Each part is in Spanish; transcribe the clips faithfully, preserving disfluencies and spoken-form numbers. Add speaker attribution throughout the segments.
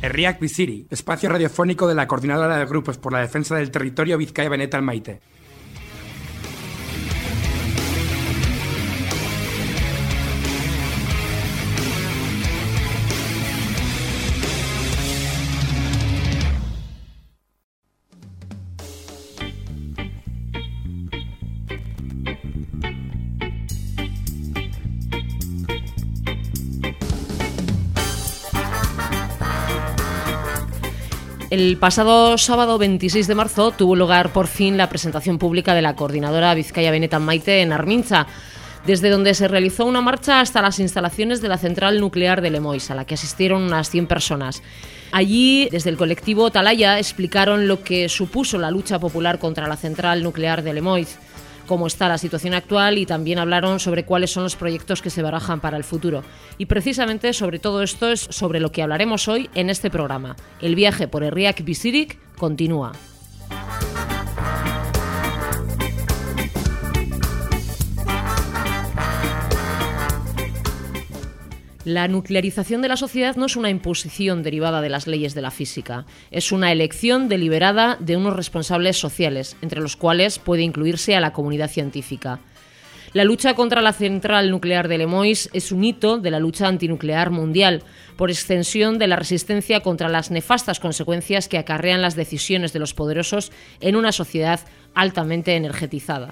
Speaker 1: Herriak Bizirik, espacio radiofónico de la Coordinadora de Grupos por la Defensa del Territorio Vizcaya Benetan Maite.
Speaker 2: El pasado sábado veintiséis de marzo tuvo lugar por fin la presentación pública de la Coordinadora Vizcaya Benetan Maite en Armintza, desde donde se realizó una marcha hasta las instalaciones de la central nuclear de Lemoiz, a la que asistieron unas cien personas. Allí, desde el colectivo Talaya, explicaron lo que supuso la lucha popular contra la central nuclear de Lemoiz, cómo está la situación actual, y también hablaron sobre cuáles son los proyectos que se barajan para el futuro. Y precisamente sobre todo esto es sobre lo que hablaremos hoy en este programa. El viaje por Herriak Bizirik continúa. La nuclearización de la sociedad no es una imposición derivada de las leyes de la física, es una elección deliberada de unos responsables sociales, entre los cuales puede incluirse a la comunidad científica. La lucha contra la central nuclear de Lemoiz es un hito de la lucha antinuclear mundial, por extensión de la resistencia contra las nefastas consecuencias que acarrean las decisiones de los poderosos en una sociedad altamente energetizada.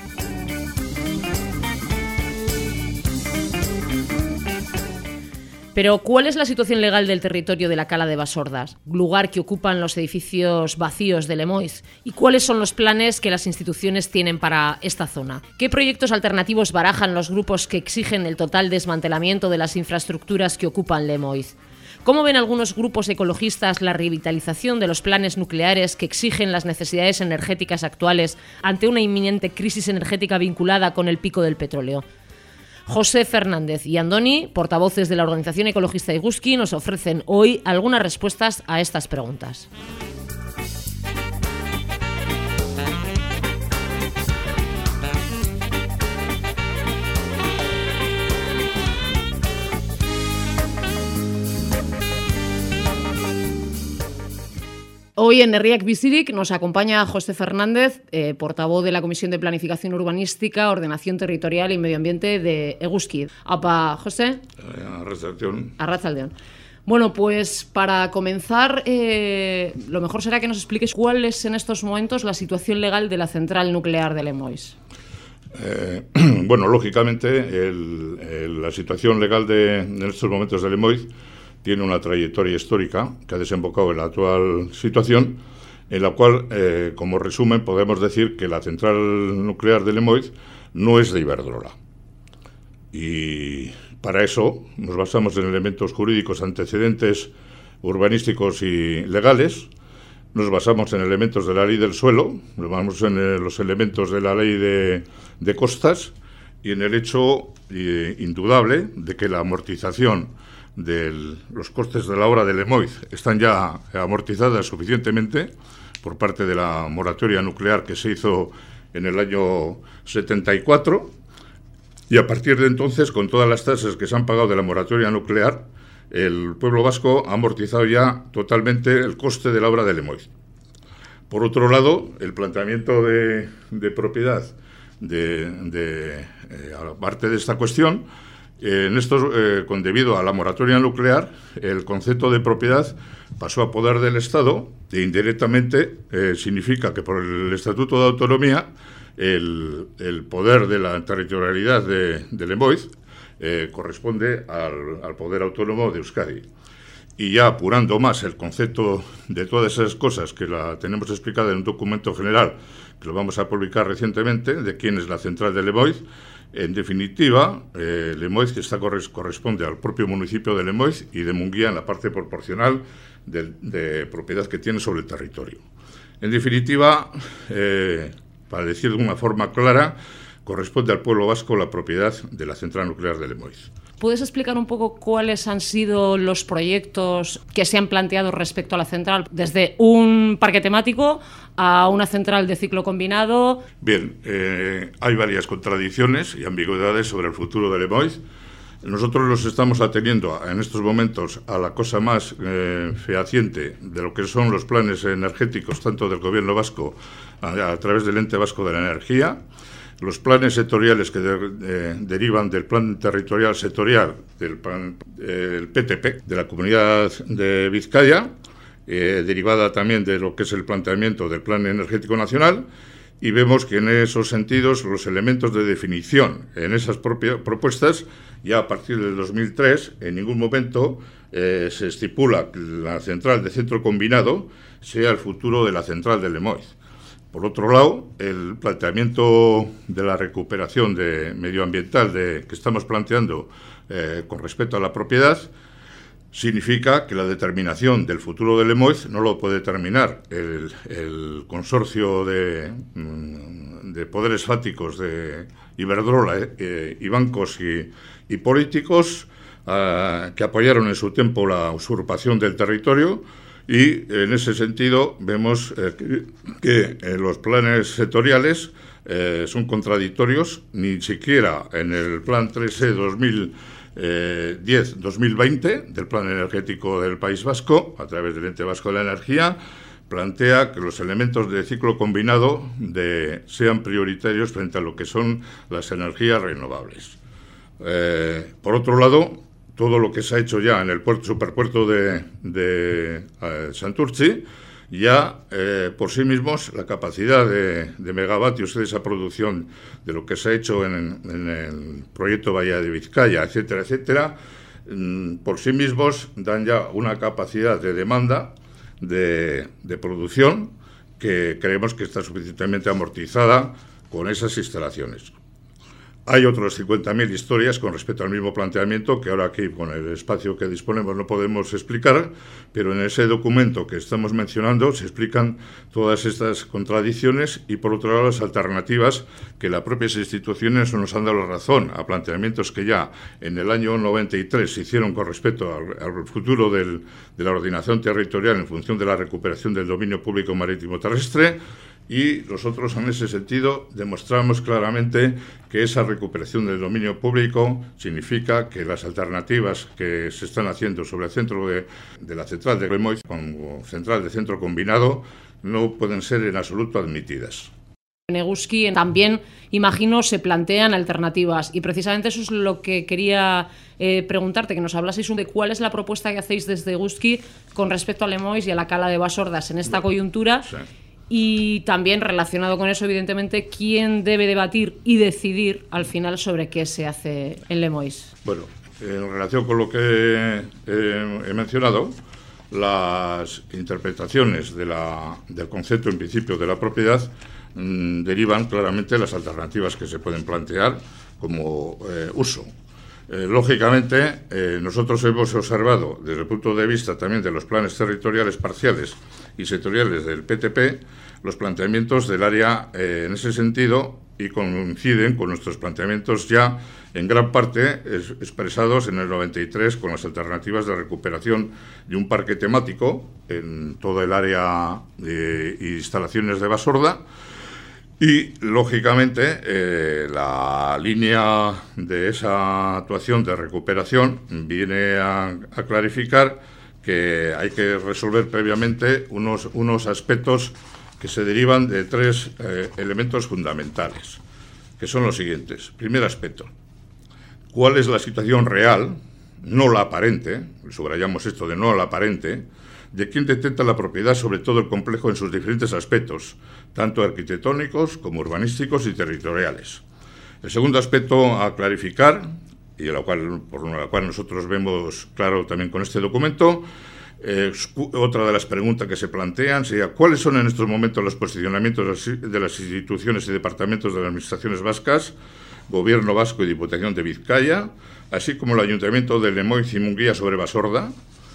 Speaker 2: Pero, ¿cuál es la situación legal del territorio de la Cala de Basordas, lugar que ocupan los edificios vacíos de Lemoiz? ¿Y cuáles son los planes que las instituciones tienen para esta zona? ¿Qué proyectos alternativos barajan los grupos que exigen el total desmantelamiento de las infraestructuras que ocupan Lemoiz? ¿Cómo ven algunos grupos ecologistas la revitalización de los planes nucleares que exigen las necesidades energéticas actuales ante una inminente crisis energética vinculada con el pico del petróleo? José Fernández y Andoni, portavoces de la organización ecologista Iguzki, nos ofrecen hoy algunas respuestas a estas preguntas. Hoy en Herriak Bizirik nos acompaña José Fernández, eh, portavoz de la Comisión de Planificación Urbanística, Ordenación Territorial y Medio Ambiente de Eguzki. Apa, José.
Speaker 3: Arratsaldeon.
Speaker 2: Arratsaldeon. Bueno, pues para comenzar, eh, lo mejor será que nos expliques cuál es en estos momentos la situación legal de la central nuclear de Lemoiz.
Speaker 3: Eh, bueno, lógicamente, el, el, la situación legal de, en estos momentos de Lemoiz tiene una trayectoria histórica que ha desembocado en la actual situación, en la cual, eh, como resumen, podemos decir que la central nuclear de Lemoiz no es de Iberdrola. Y para eso nos basamos en elementos jurídicos, antecedentes urbanísticos y legales, nos basamos en elementos de la ley del suelo, nos basamos en eh, los elementos de la ley de, de costas y en el hecho eh, indudable de que la amortización de los costes de la obra de Lemoiz están ya amortizadas suficientemente por parte de la moratoria nuclear que se hizo en el año setenta y cuatro, y a partir de entonces, con todas las tasas que se han pagado de la moratoria nuclear, el pueblo vasco ha amortizado ya totalmente el coste de la obra de Lemoiz. Por otro lado, el planteamiento de, de propiedad de, de eh, aparte de esta cuestión, Eh, en esto, eh, con debido a la moratoria nuclear, el concepto de propiedad pasó a poder del Estado e indirectamente eh, significa que por el Estatuto de Autonomía el, el poder de la territorialidad de, de Lemoiz eh, corresponde al, al poder autónomo de Euskadi. Y ya apurando más el concepto de todas esas cosas que la tenemos explicada en un documento general que lo vamos a publicar recientemente, de quién es la central de Lemoiz. En definitiva, eh, Lemoiz está corres- corresponde al propio municipio de Lemoiz y de Munguía en la parte proporcional de, de propiedad que tiene sobre el territorio. En definitiva, eh, para decir de una forma clara, corresponde al pueblo vasco la propiedad de la central nuclear de Lemoiz.
Speaker 2: ¿Puedes explicar un poco cuáles han sido los proyectos que se han planteado respecto a la central, desde un parque temático a una central de ciclo combinado?
Speaker 3: Bien, eh, hay varias contradicciones y ambigüedades sobre el futuro de Lemoiz. Nosotros nos estamos ateniendo en estos momentos a la cosa más eh, fehaciente de lo que son los planes energéticos, tanto del Gobierno vasco a, a través del Ente Vasco de la Energía, los planes sectoriales que de, eh, derivan del Plan Territorial Sectorial, del plan, eh, el P T P, de la Comunidad de Vizcaya, eh, derivada también de lo que es el planteamiento del Plan Energético Nacional, y vemos que en esos sentidos los elementos de definición en esas propias propuestas, ya a partir del dos mil tres, en ningún momento eh, se estipula que la central de centro combinado sea el futuro de la central de Lemoiz. Por otro lado, el planteamiento de la recuperación de medioambiental de, que estamos planteando eh, con respecto a la propiedad significa que la determinación del futuro de Lemoiz no lo puede determinar el, el consorcio de, de poderes fáticos de Iberdrola eh, y bancos y, y políticos eh, que apoyaron en su tiempo la usurpación del territorio, y en ese sentido vemos eh, que, que eh, los planes sectoriales eh, son contradictorios. Ni siquiera en el Plan tres E dos mil diez dos mil veinte del Plan Energético del País Vasco, a través del Ente Vasco de la Energía, plantea que los elementos de ciclo combinado de, sean prioritarios frente a lo que son las energías renovables. Eh, por otro lado, todo lo que se ha hecho ya en el puerto, superpuerto de, de eh, Santurtzi, ya eh, por sí mismos la capacidad de, de megavatios de esa producción de lo que se ha hecho en, en el proyecto Bahía de Vizcaya, etcétera, etcétera, mm, por sí mismos dan ya una capacidad de demanda de, de producción que creemos que está suficientemente amortizada con esas instalaciones. Hay otras cincuenta mil historias con respecto al mismo planteamiento que ahora aquí, con el espacio que disponemos, no podemos explicar, pero en ese documento que estamos mencionando se explican todas estas contradicciones y, por otro lado, las alternativas que las propias instituciones nos han dado la razón a planteamientos que ya en el año noventa y tres se hicieron con respecto al, al futuro del, de la ordenación territorial en función de la recuperación del dominio público marítimo terrestre. Y nosotros, en ese sentido, demostramos claramente que esa recuperación del dominio público significa que las alternativas que se están haciendo sobre el centro de, de la central de Lemoiz, como central de centro combinado, no pueden ser en absoluto admitidas.
Speaker 2: En Eguski también, imagino, se plantean alternativas, y precisamente eso es lo que quería eh, preguntarte, que nos hablaseis de cuál es la propuesta que hacéis desde Eguski con respecto a Lemoiz y a la cala de Basordas en esta coyuntura. Sí. Y también, relacionado con eso, evidentemente, ¿quién debe debatir y decidir al final sobre qué se hace en Lemoiz?
Speaker 3: Bueno, en relación con lo que eh, he mencionado, las interpretaciones de la, del concepto, en principio, de la propiedad mmm, derivan claramente de las alternativas que se pueden plantear como eh, uso. Eh, lógicamente, eh, nosotros hemos observado, desde el punto de vista también de los planes territoriales parciales y sectoriales del P T P, los planteamientos del área eh, en ese sentido, y coinciden con nuestros planteamientos ya en gran parte es, expresados en el noventa y tres con las alternativas de recuperación de un parque temático en todo el área de instalaciones de Basorda. Y, lógicamente, eh, la línea de esa actuación de recuperación viene a, a clarificar que hay que resolver previamente unos, unos aspectos que se derivan de tres eh, elementos fundamentales, que son los siguientes. Primer aspecto, ¿cuál es la situación real, no la aparente, subrayamos esto de no la aparente, de quien detenta la propiedad sobre todo el complejo en sus diferentes aspectos, tanto arquitectónicos como urbanísticos y territoriales? El segundo aspecto a clarificar, y a la cual, por la cual nosotros vemos claro también con este documento, eh, otra de las preguntas que se plantean sería ¿cuáles son en estos momentos los posicionamientos de las instituciones y departamentos de las administraciones vascas, Gobierno vasco y Diputación de Vizcaya, así como el Ayuntamiento de Lemoiz y Munguía sobre Basorda?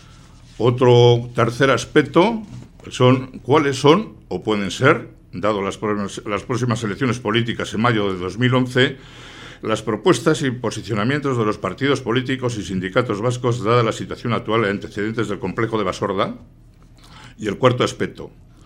Speaker 3: Otro tercer aspecto son cuáles son o pueden ser, dado las, las próximas elecciones políticas en mayo de dos mil once, las propuestas y posicionamientos de los partidos políticos y sindicatos vascos dada la situación actual y antecedentes del complejo de Basorda. Y el cuarto aspecto,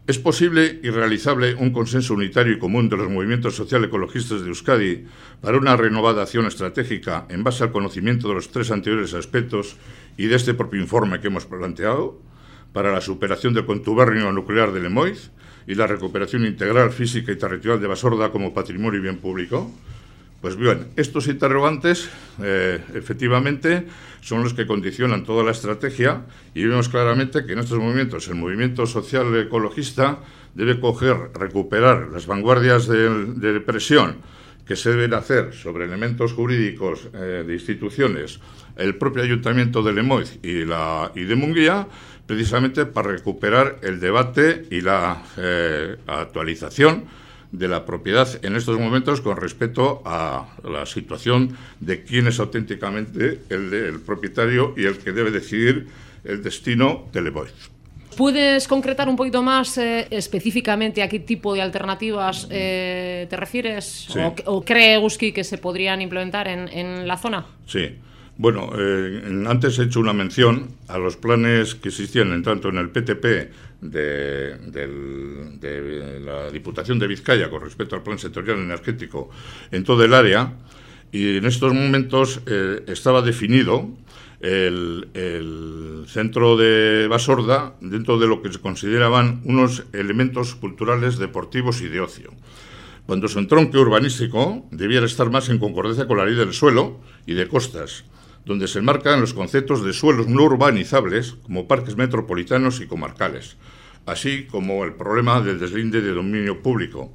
Speaker 3: ¿Es posible y realizable un consenso unitario y común de los movimientos social-ecologistas de Euskadi para una renovada acción estratégica en base al conocimiento de los tres anteriores aspectos y de este propio informe que hemos planteado, para la superación del contubernio nuclear de Lemoiz y la recuperación integral física y territorial de Basorda como patrimonio y bien público? Pues bien, estos interrogantes, eh, efectivamente, son los que condicionan toda la estrategia y vemos claramente que en estos momentos el movimiento social ecologista debe coger, recuperar las vanguardias de, de presión que se deben hacer sobre elementos jurídicos eh, de instituciones, el propio Ayuntamiento de Lemoiz y, la, y de Munguía, precisamente para recuperar el debate y la eh, actualización de la propiedad en estos momentos con respecto a la situación de quién es auténticamente el, el propietario y el que debe decidir el destino de Lemoiz.
Speaker 2: ¿Puedes concretar un poquito más eh, específicamente a qué tipo de alternativas eh, te refieres?
Speaker 3: Sí.
Speaker 2: ¿O, o cree Eguzki que se podrían implementar en, en la zona?
Speaker 3: Sí. Bueno, eh, antes he hecho una mención a los planes que existían en tanto en el P T P de, del, de la Diputación de Vizcaya con respecto al Plan Sectorial Energético en todo el área, y en estos momentos eh, estaba definido el, el centro de Basorda dentro de lo que se consideraban unos elementos culturales, deportivos y de ocio, cuando su entronque urbanístico debiera estar más en concordancia con la ley del suelo y de costas, donde se enmarcan los conceptos de suelos no urbanizables como parques metropolitanos y comarcales, así como el problema del deslinde de dominio público.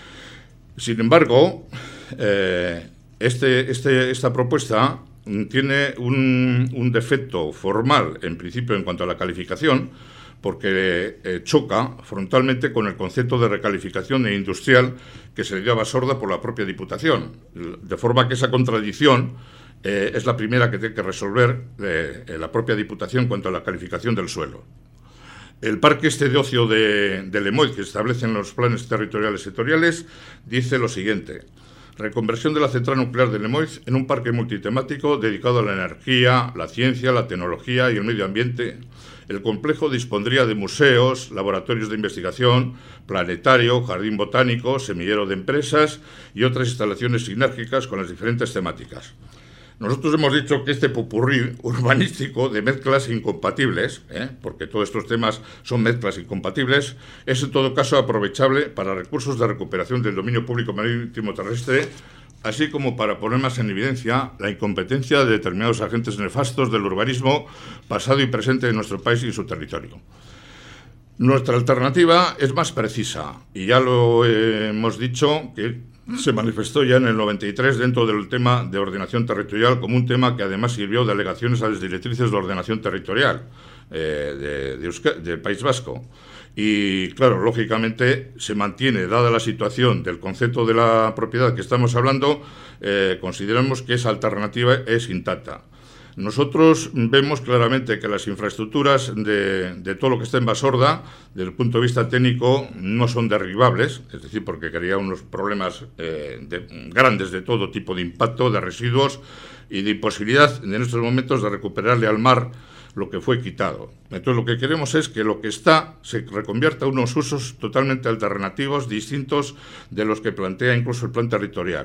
Speaker 3: Sin embargo, eh, este, este, esta propuesta tiene un, un defecto formal, en principio, en cuanto a la calificación, porque eh, choca frontalmente con el concepto de recalificación e industrial que se le dio a Basorda por la propia Diputación, de forma que esa contradicción Eh, es la primera que tiene que resolver eh, la propia Diputación cuanto a la calificación del suelo. El parque este de ocio de, de Lemoiz, que establecen los planes territoriales sectoriales, dice lo siguiente: reconversión de la central nuclear de Lemoiz en un parque multitemático dedicado a la energía, la ciencia, la tecnología y el medio ambiente. El complejo dispondría de museos, laboratorios de investigación, planetario, jardín botánico, semillero de empresas y otras instalaciones sinérgicas con las diferentes temáticas. Nosotros hemos dicho que este popurrí urbanístico de mezclas incompatibles, ¿eh? porque todos estos temas son mezclas incompatibles, es en todo caso aprovechable para recursos de recuperación del dominio público marítimo terrestre, así como para poner más en evidencia la incompetencia de determinados agentes nefastos del urbanismo pasado y presente de nuestro país y su territorio. Nuestra alternativa es más precisa, y ya lo eh, hemos dicho, que se manifestó ya en el noventa y tres dentro del tema de ordenación territorial como un tema que además sirvió de alegaciones a las directrices de ordenación territorial eh, de, de Euskadi, del País Vasco. Y claro, lógicamente se mantiene, dada la situación del concepto de la propiedad que estamos hablando, eh, consideramos que esa alternativa es intacta. Nosotros vemos claramente que las infraestructuras de, de todo lo que está en Basorda, desde el punto de vista técnico, no son derribables, es decir, porque crearía unos problemas eh, de, grandes de todo tipo de impacto, de residuos y de imposibilidad en estos momentos de recuperarle al mar lo que fue quitado. Entonces, lo que queremos es que lo que está se reconvierta a unos usos totalmente alternativos, distintos de los que plantea incluso el plan territorial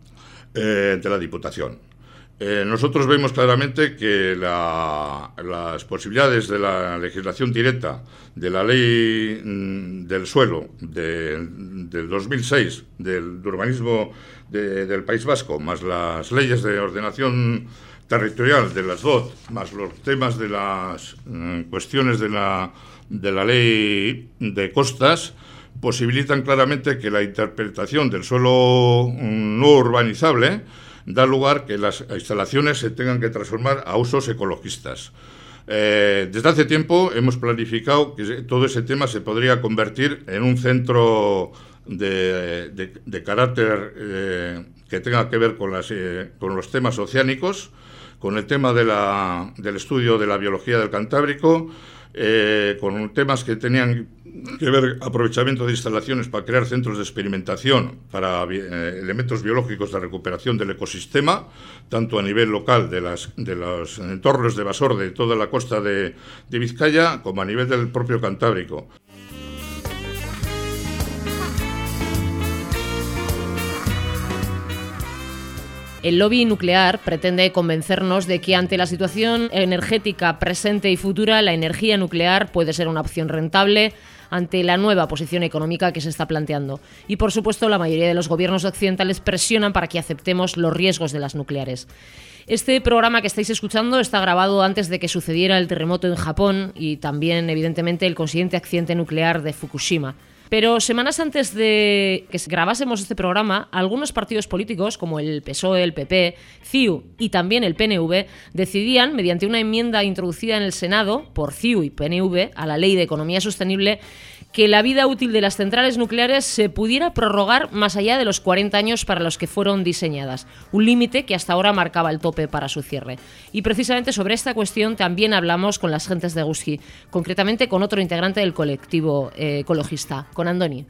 Speaker 3: eh, de la Diputación. Eh, nosotros vemos claramente que la, las posibilidades de la legislación directa de la ley mm, del suelo de, del dos mil seis, del de urbanismo de, del País Vasco, más las leyes de ordenación territorial de las D O T, más los temas de las mm, cuestiones de la, de la ley de costas, posibilitan claramente que la interpretación del suelo mm, no urbanizable da lugar que las instalaciones se tengan que transformar a usos ecologistas. Eh, desde hace tiempo hemos planificado que todo ese tema se podría convertir en un centro de, de, de carácter eh, que tenga que ver con, las, eh, con los temas oceánicos, con el tema de la, del estudio de la biología del Cantábrico, eh, con temas que tenían que ver aprovechamiento de instalaciones para crear centros de experimentación para eh, elementos biológicos de recuperación del ecosistema, tanto a nivel local de, las, de los entornos de Basorda, de toda la costa de, de Vizcaya, como a nivel del propio Cantábrico.
Speaker 2: El lobby nuclear pretende convencernos de que ante la situación energética presente y futura, la energía nuclear puede ser una opción rentable ante la nueva posición económica que se está planteando. Y, por supuesto, la mayoría de los gobiernos occidentales presionan para que aceptemos los riesgos de las nucleares. Este programa que estáis escuchando está grabado antes de que sucediera el terremoto en Japón y también, evidentemente, el consiguiente accidente nuclear de Fukushima. Pero semanas antes de que grabásemos este programa, algunos partidos políticos, como el P S O E, el P P, C I U y también el P N V, decidían, mediante una enmienda introducida en el Senado por C I U y P N V a la Ley de Economía Sostenible, que la vida útil de las centrales nucleares se pudiera prorrogar más allá de los cuarenta años para los que fueron diseñadas, un límite que hasta ahora marcaba el tope para su cierre. Y precisamente sobre esta cuestión también hablamos con las gentes de Eguski, concretamente con otro integrante del colectivo eh, ecologista, con Andoni.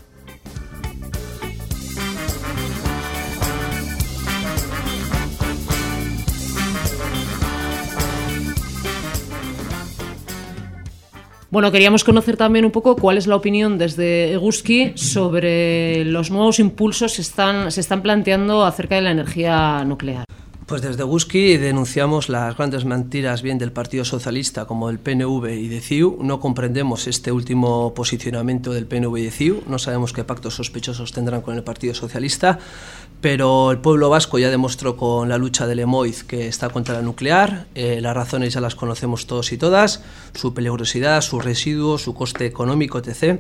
Speaker 2: Bueno, queríamos conocer también un poco cuál es la opinión desde Eguski sobre los nuevos impulsos que se están, se están planteando acerca de la energía nuclear.
Speaker 4: Pues desde Eguski denunciamos las grandes mentiras bien del Partido Socialista como del P N V y de C I U. No comprendemos este último posicionamiento del P N V y de C I U. No sabemos qué pactos sospechosos tendrán con el Partido Socialista, pero el pueblo vasco ya demostró con la lucha de Lemoiz que está contra la nuclear. Eh, las razones ya las conocemos todos y todas, su peligrosidad, sus residuos, su coste económico, etcétera.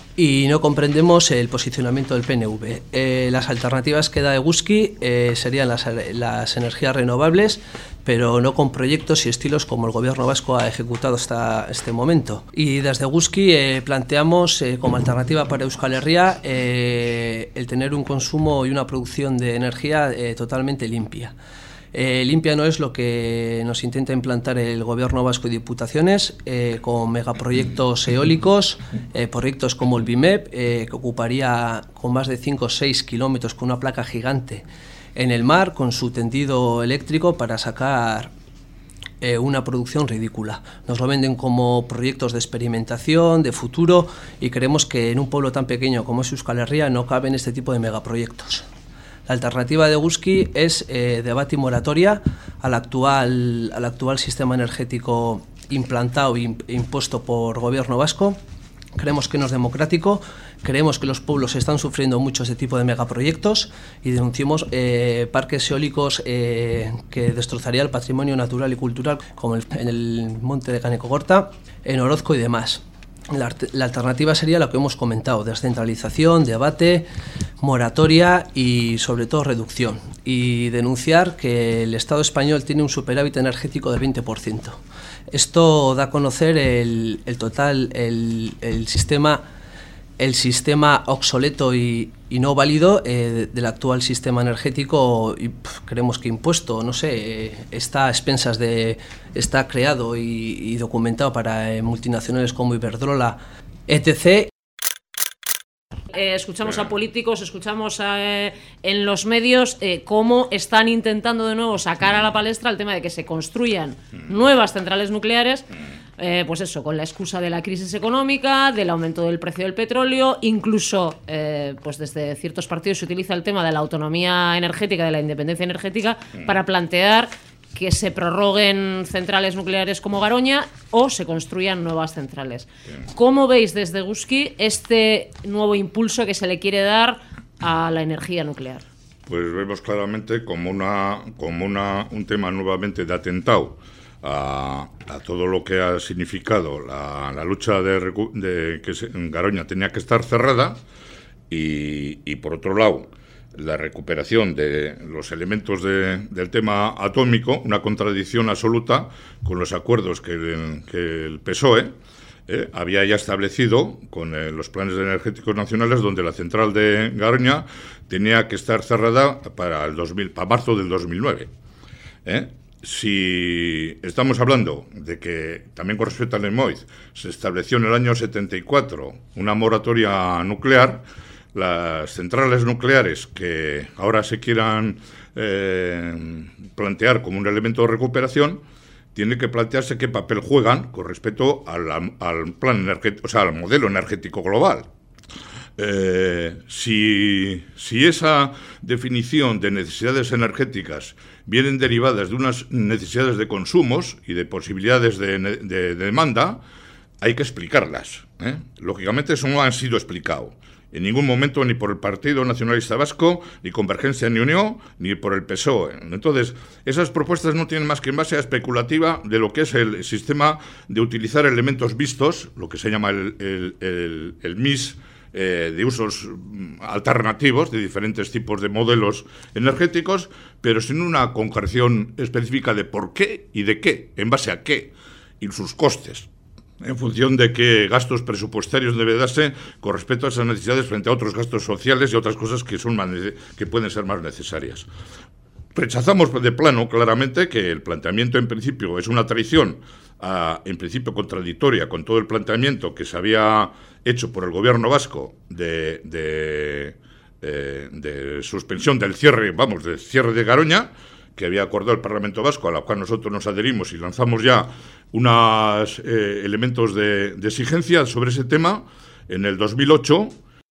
Speaker 4: Y no comprendemos el posicionamiento del P N V. Eh, las alternativas que da Eguski eh, serían las, las energías renovables, pero no con proyectos y estilos como el gobierno vasco ha ejecutado hasta este momento. Y desde Eguski eh, planteamos eh, como alternativa para Euskal Herria eh, el tener un consumo y una producción de energía eh, totalmente limpia. Eh, limpia no es lo que nos intenta implantar el gobierno vasco y diputaciones eh, con megaproyectos eólicos, eh, proyectos como el B I M E P, eh, que ocuparía con más de cinco o seis kilómetros con una placa gigante en el mar con su tendido eléctrico para sacar eh, una producción ridícula. Nos lo venden como proyectos de experimentación, de futuro, y creemos que en un pueblo tan pequeño como es Euskal Herria no caben este tipo de megaproyectos. La alternativa de Eguski es eh, debate y moratoria al actual, al actual sistema energético implantado e impuesto por gobierno vasco. Creemos que no es democrático, creemos que los pueblos están sufriendo mucho este tipo de megaproyectos y denunciamos eh, parques eólicos eh, que destrozaría el patrimonio natural y cultural, como el, en el monte de Canecogorta, en Orozco y demás. La, la alternativa sería lo que hemos comentado: descentralización, debate, moratoria y sobre todo reducción. Y denunciar que el Estado español tiene un superávit energético del veinte por ciento. Esto da a conocer el, el total, el, el sistema el sistema obsoleto y, y no válido eh, del actual sistema energético, y pff, creemos que impuesto, no sé, eh, está a expensas de, está creado y, y documentado para eh, multinacionales como Iberdrola, etcétera.
Speaker 2: Eh, escuchamos a políticos, escuchamos a, eh, en los medios eh, cómo están intentando de nuevo sacar a la palestra el tema de que se construyan nuevas centrales nucleares, eh, pues eso, con la excusa de la crisis económica, del aumento del precio del petróleo, incluso eh, pues desde ciertos partidos se utiliza el tema de la autonomía energética, de la independencia energética, para plantear que se prorroguen centrales nucleares como Garoña o se construyan nuevas centrales. ¿Cómo veis desde Eguski este nuevo impulso que se le quiere dar a la energía nuclear?
Speaker 3: Pues vemos claramente como una como una un tema nuevamente de atentado a, a todo lo que ha significado la, la lucha de, de que se, Garoña tenía que estar cerrada y, y por otro lado la recuperación de los elementos de, del tema atómico, una contradicción absoluta con los acuerdos que el, que el P S O E eh, había ya establecido con eh, los planes energéticos nacionales, donde la central de Garoña tenía que estar cerrada para el dos mil, para marzo del dos mil nueve. ¿eh? Si estamos hablando de que, también con respecto al Lemoiz, se estableció en el año setenta y cuatro una moratoria nuclear, las centrales nucleares que ahora se quieran eh, plantear como un elemento de recuperación, tiene que plantearse qué papel juegan con respecto al, al plan energético, o sea, al modelo energético global. Eh, si, si esa definición de necesidades energéticas vienen derivadas de unas necesidades de consumos y de posibilidades de, de, de demanda, hay que explicarlas, ¿eh? Lógicamente eso no ha sido explicado en ningún momento ni por el Partido Nacionalista Vasco, ni Convergencia ni Unión, ni por el P S O E. Entonces, esas propuestas no tienen más que en base a especulativa de lo que es el sistema de utilizar elementos vistos, lo que se llama el, el, el, el M I S, eh, de usos alternativos de diferentes tipos de modelos energéticos, pero sin una concreción específica de por qué y de qué, en base a qué, y sus costes, en función de qué gastos presupuestarios debe darse con respecto a esas necesidades frente a otros gastos sociales y otras cosas que, son más, que pueden ser más necesarias. Rechazamos de plano claramente que el planteamiento en principio es una traición, a, en principio contradictoria con todo el planteamiento que se había hecho por el gobierno vasco de, de, de, de suspensión del cierre, vamos, del cierre de Garoña, que había acordado el Parlamento Vasco, a la cual nosotros nos adherimos y lanzamos ya unos eh, elementos de, de exigencia sobre ese tema en el dos mil ocho.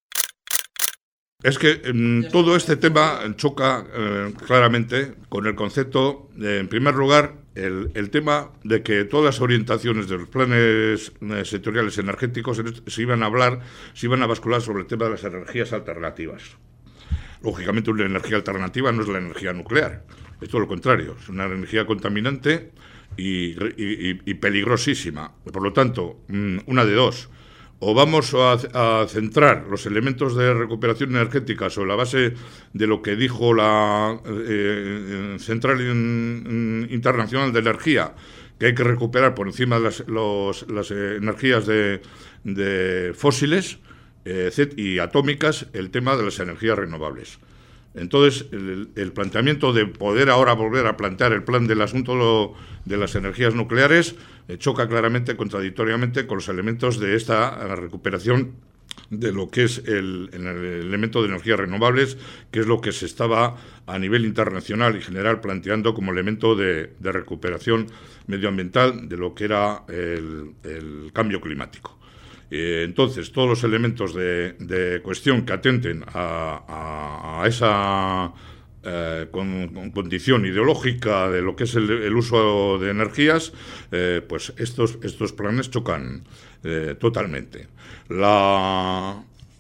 Speaker 3: Es que eh, todo este tema choca eh, claramente con el concepto, de, en primer lugar, el, el tema de que todas las orientaciones de los planes eh, sectoriales energéticos se iban a hablar, se iban a bascular sobre el tema de las energías alternativas. Lógicamente, una energía alternativa no es la energía nuclear. Es todo lo contrario, es una energía contaminante y, y, y peligrosísima. Por lo tanto, una de dos. O vamos a, a centrar los elementos de recuperación energética sobre la base de lo que dijo la eh, Central Internacional de Energía, que hay que recuperar por encima de las, los, las energías de, de fósiles eh, y atómicas el tema de las energías renovables. Entonces, el, el planteamiento de poder ahora volver a plantear el plan del asunto de las energías nucleares eh, choca claramente, contradictoriamente, con los elementos de esta recuperación de lo que es el, el elemento de energías renovables, que es lo que se estaba a nivel internacional y general planteando como elemento de, de recuperación medioambiental de lo que era el, el cambio climático. Eh, entonces, todos los elementos de, de cuestión que atenten a, a, a esa eh, con, con condición ideológica de lo que es el, el uso de energías, eh, pues estos, estos planes chocan eh, totalmente. La,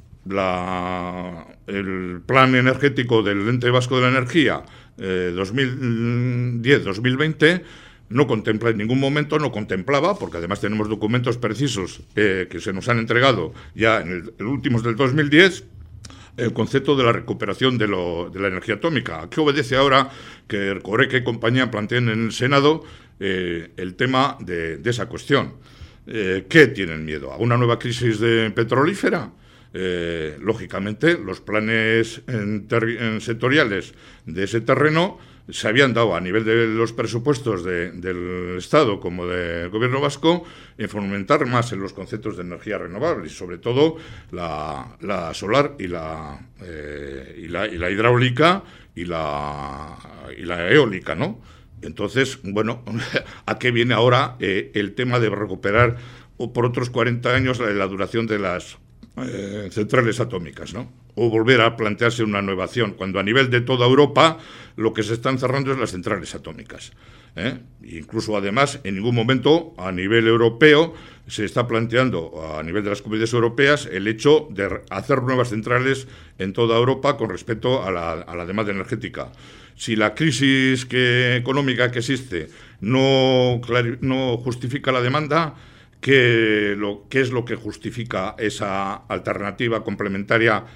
Speaker 3: la, el plan energético del Ente Vasco de la Energía eh, dos mil diez dos mil veinte no contempla en ningún momento, no contemplaba, porque además tenemos documentos precisos eh, que se nos han entregado ya en el, el últimos del dos mil diez, el concepto de la recuperación de, lo, de la energía atómica. ¿A qué obedece ahora que el Coreca y compañía planteen en el Senado eh, el tema de, de esa cuestión? Eh, ¿Qué tienen miedo? ¿A una nueva crisis de petrolífera? Eh, lógicamente, los planes en ter- en sectoriales de ese terreno se habían dado a nivel de los presupuestos de, del Estado como del Gobierno vasco en fomentar más en los conceptos de energía renovable, sobre todo la, la solar y la, eh, y la y la hidráulica y la, y la eólica, ¿no? Entonces, bueno, ¿a qué viene ahora eh, el tema de recuperar o por otros cuarenta años la, la duración de las eh, centrales atómicas, ¿no? O volver a plantearse una innovación, cuando a nivel de toda Europa lo que se están cerrando es las centrales atómicas, ¿eh? Incluso, además, en ningún momento a nivel europeo se está planteando, a nivel de las comunidades europeas, el hecho de hacer nuevas centrales en toda Europa con respecto a la, a la demanda energética. Si la crisis que, económica que existe no, no justifica la demanda, ¿qué, lo, ¿qué es lo que justifica esa alternativa complementaria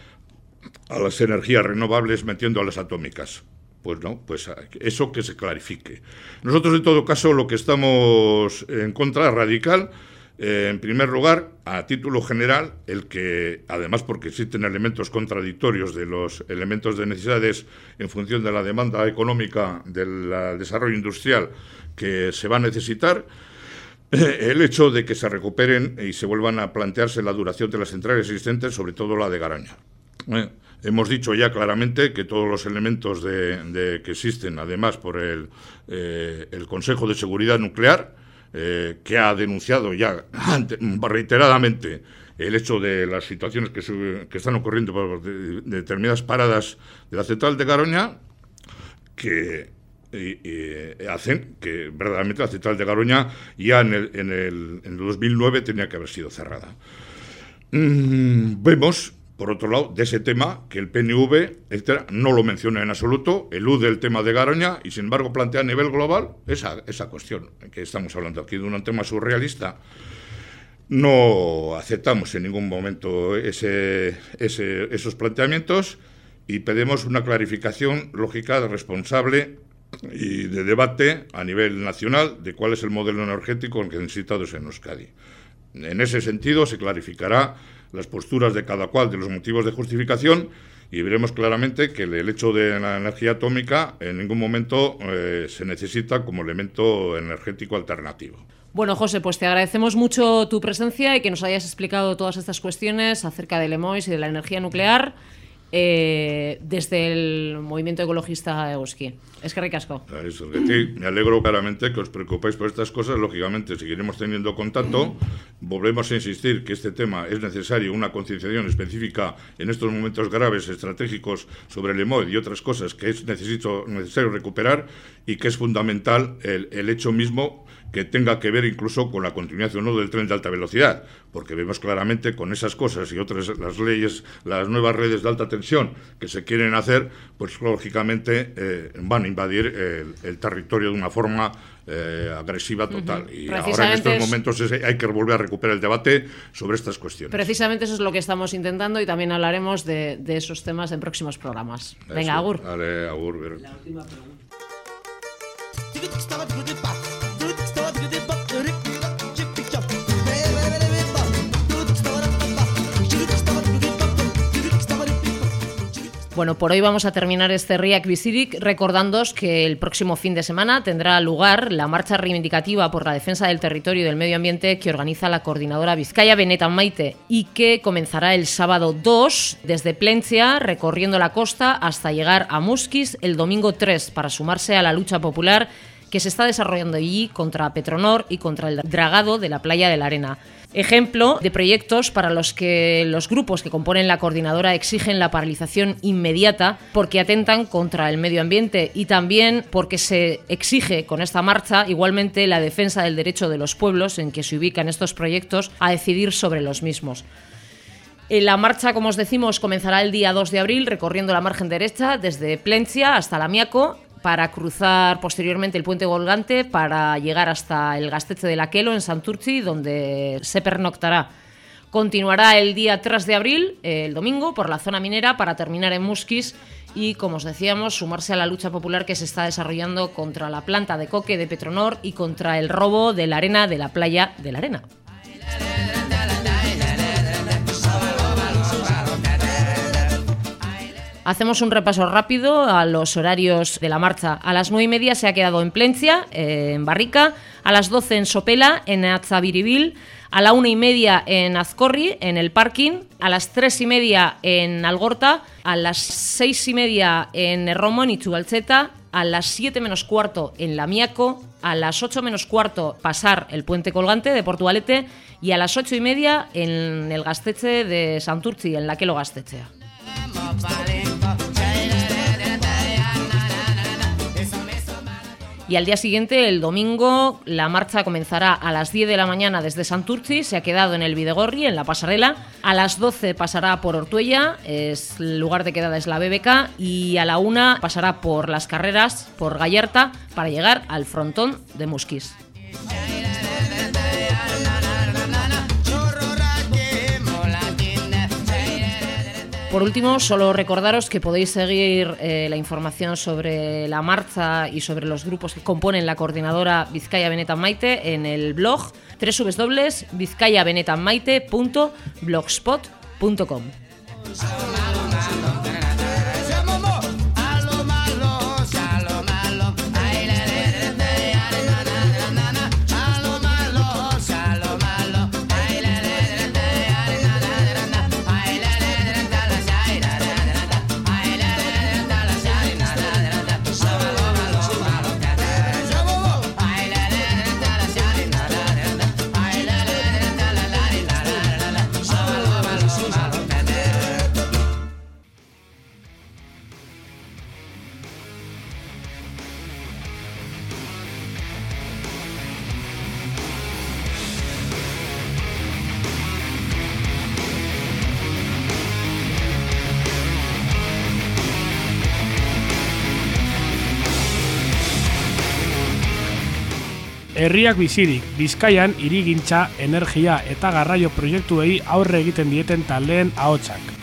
Speaker 3: a las energías renovables metiendo a las atómicas? Pues no, pues eso que se clarifique. Nosotros, en todo caso, lo que estamos en contra radical, eh, en primer lugar, a título general, el que, además porque existen elementos contradictorios de los elementos de necesidades en función de la demanda económica del desarrollo industrial que se va a necesitar, eh, el hecho de que se recuperen y se vuelvan a plantearse la duración de las centrales existentes, sobre todo la de Garoña. Eh, hemos dicho ya claramente que todos los elementos de, de que existen, además por el, eh, el Consejo de Seguridad Nuclear, eh, que ha denunciado ya reiteradamente el hecho de las situaciones que, se, que están ocurriendo por de, de determinadas paradas de la central de Garoña, que y, y hacen que verdaderamente la central de Garoña ya en el, en el, en el dos mil nueve tenía que haber sido cerrada. Mm, vemos, por otro lado, de ese tema que el P N V, etcétera, no lo menciona en absoluto, elude el tema de Garoña y, sin embargo, plantea a nivel global esa, esa cuestión que estamos hablando aquí de un tema surrealista. No aceptamos en ningún momento ese, ese, esos planteamientos y pedimos una clarificación lógica, responsable y de debate a nivel nacional de cuál es el modelo energético que necesitamos en Euskadi. En ese sentido se clarificará las posturas de cada cual de los motivos de justificación y veremos claramente que el hecho de la energía atómica en ningún momento eh, se necesita como elemento energético alternativo.
Speaker 2: Bueno, José, pues te agradecemos mucho tu presencia y que nos hayas explicado todas estas cuestiones acerca del Lemoiz y de la energía nuclear eh, desde el movimiento ecologista Euski. Es que ricasco.
Speaker 3: Eso, que sí, me alegro claramente que os preocupéis por estas cosas. Lógicamente, seguiremos teniendo contacto. Volvemos a insistir que este tema es necesario una concienciación específica en estos momentos graves, estratégicos, sobre el Lemoiz y otras cosas que es necesito, necesario recuperar y que es fundamental el, el hecho mismo que tenga que ver incluso con la continuidad o no del tren de alta velocidad, porque vemos claramente con esas cosas y otras, las leyes, las nuevas redes de alta tensión que se quieren hacer, pues lógicamente eh, van a invadir el, el territorio de una forma eh, agresiva total. Uh-huh. Y ahora en estos momentos es, hay que volver a recuperar el debate sobre estas cuestiones.
Speaker 2: Precisamente eso es lo que estamos intentando y también hablaremos de, de esos temas en próximos programas. Eso. Venga, agur.
Speaker 3: Vale, agur.
Speaker 4: La última pregunta.
Speaker 2: Bueno, por hoy vamos a terminar este Riak Bizirik recordándoos que el próximo fin de semana tendrá lugar la marcha reivindicativa por la defensa del territorio y del medio ambiente que organiza la coordinadora Bizkaia Benetan Maite y que comenzará el sábado dos desde Plentzia, recorriendo la costa hasta llegar a Muskiz el domingo tres para sumarse a la lucha popular que se está desarrollando allí contra Petronor y contra el dragado de la playa de la Arena. Ejemplo de proyectos para los que los grupos que componen la coordinadora exigen la paralización inmediata porque atentan contra el medio ambiente y también porque se exige con esta marcha igualmente la defensa del derecho de los pueblos en que se ubican estos proyectos a decidir sobre los mismos. La marcha, como os decimos, comenzará el día dos de abril recorriendo la margen derecha desde Plentzia hasta Lamiako, para cruzar posteriormente el puente Golgante para llegar hasta el Gaztetxe de Lakelo en Santurtzi, donde se pernoctará. Continuará el día tres de abril, el domingo, por la zona minera para terminar en Muskiz y, como os decíamos, sumarse a la lucha popular que se está desarrollando contra la planta de coque de Petronor y contra el robo de la arena de la playa de la Arena. Hacemos un repaso rápido a los horarios de la marcha. A las nueve y media se ha quedado en Plentzia, eh, en Barrica, a las doce en Sopela, en Atzabiribil, a la una y media en Azcorri, en el parking, a las tres y media en Algorta, a las seis y media en Erromo, en Itxubaltzeta, a las siete menos cuarto en Lamiako, a las ocho menos cuarto pasar el puente colgante de Portugalete y a las ocho y media en el Gaztetxe de Santurtzi, en Lakelo Gaztetxea. Y al día siguiente, el domingo, la marcha comenzará a las diez de la mañana desde Santurtzi, se ha quedado en el Bidegorri, en la pasarela. A las doce pasará por Ortuella, es, el lugar de quedada es la B B K, y a la una pasará por Las Carreras, por Gallarta, para llegar al frontón de Muskiz. Por último, solo recordaros que podéis seguir eh, la información sobre la marcha y sobre los grupos que componen la coordinadora Bizkaia Benetan Maite en el blog doble u doble u doble u punto bizkaia benetan maite punto blogspot punto com.
Speaker 5: Herriak bizirik, Bizkaian hirigintza, energia eta garraio proiektuei aurre egiten dieten taldeen ahotsak.